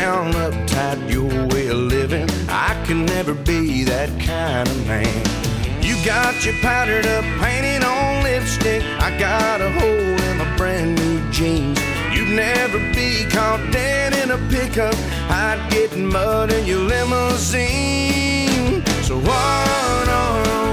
down, uptight, your way of living. I can never be that kind of man. You got your powdered up, painted on lipstick. I got a hole in my brand new jeans. You'd never be caught dead in a pickup. I'd get mud in your limousine. So what are